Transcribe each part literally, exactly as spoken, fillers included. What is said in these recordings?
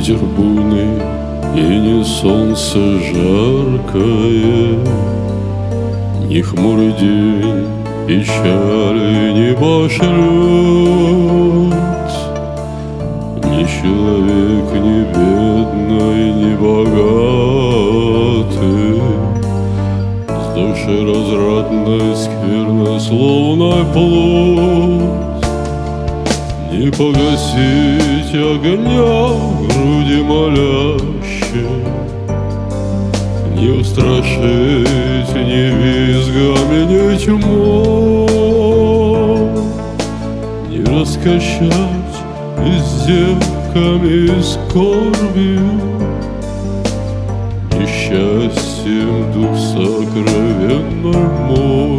ветер буйный, и не солнце жаркое, ни хмурый день печали не пошлет, ни человек, ни бедный, ни богатый, с душой разрадной, сквернословной плоть, не погасить огня в груди молящей, не устрашить ни визгами, ни тьмой, не раскачать издевками и скорбью, несчастьем дух сокровенный мой.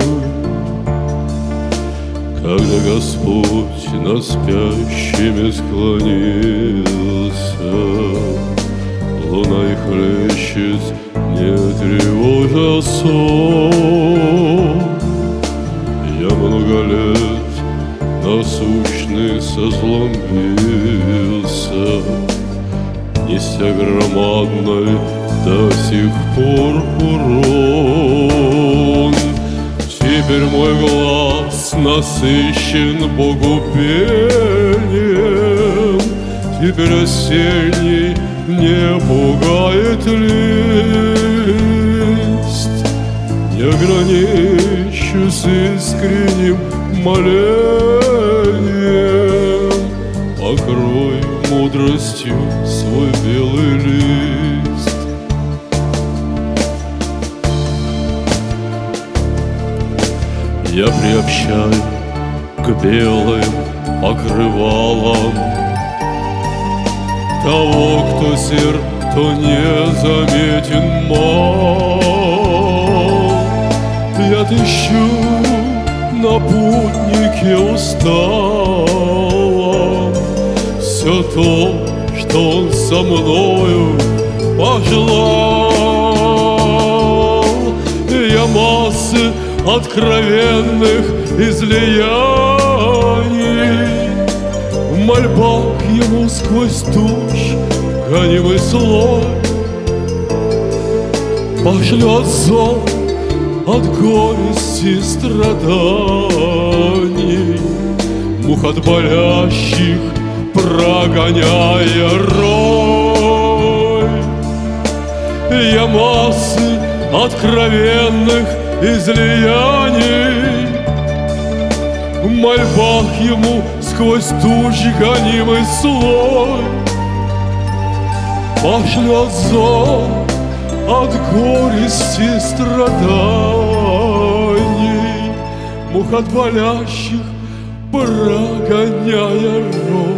Когда Господь над спящими склонился, луна их хлещет, не тревожа сон. Я много лет насущный со злом бился, неся громадный до сих пор урон. Теперь мой глаз насыщен Богу пением, теперь осенний не пугает лист. Не ограничусь искренним молением, покрой мудростью свой белый лист. Я приобщаю к белым покрывалам того, кто серд, то не заметен мол. Я тыщу на путнике усталом все то, что он со мною пожелал. Я массы откровенных излияний в мольбах ему сквозь тучь гонимый слой пошлет зов от горести страданий, мух от болящих прогоняя рой. Я массы откровенных излияний в мольбах ему сквозь тучи гонимый слой пошлет зов от горести страданий, мух от болящих прогоняя рой.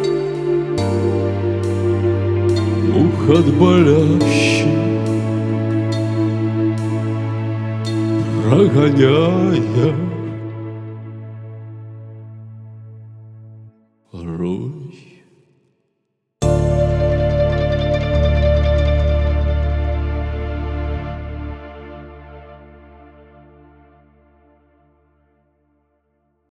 Мух от болящих прогоняя рой.